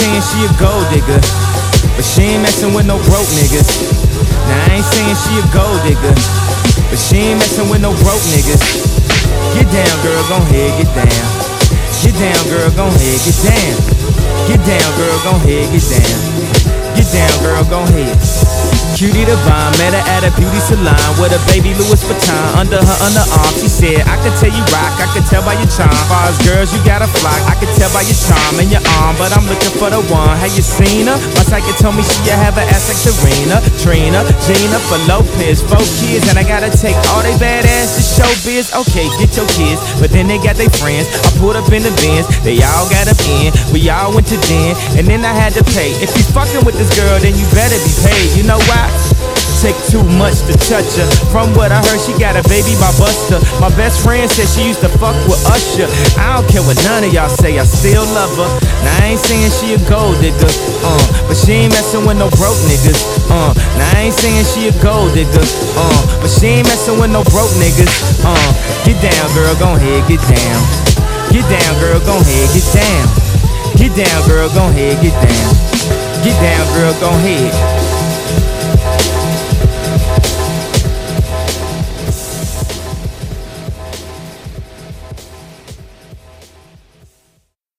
saying she a gold digger, but she ain't messing with no broke niggas. Now I ain't saying she a gold digger, but she ain't messing with no broke niggas. Get down, girl, gon' head, get down. Get down, girl, gon' head, get down. Get down, girl, gon' head, get down. Get down, girl, gon' head. Cutie Divine, met her at a beauty salon with a baby Louis Vuitton under her underarm. She said, I could tell you rock, I could tell by your charm. Far as girls, you got a flock, I could tell by your charm and your arm, but I'm looking for the one. Have you seen her? My psychic told me she have an ass like Serena, Trina, Gina for Lopez, 4 kids, and I gotta take all they badass to showbiz. Okay, get your kids, but then they got their friends. I pulled up in the Benz, they all got up in, we all went to den, and then I had to pay. If you fucking with this girl, then you better be paid. You know why? Take too much to touch her. From what I heard, she got a baby by Buster. My best friend said she used to fuck with Usher. I don't care what none of y'all say, I still love her. Now I ain't saying she a gold digger, but she ain't messing with no broke niggas. Now I ain't saying she a gold digger, but she ain't messing with no broke niggas. Get down, girl, gon' head, get down. Get down, girl, gon' head, get down. Get down, girl, gon' head, get down. Get down, girl, gon' head.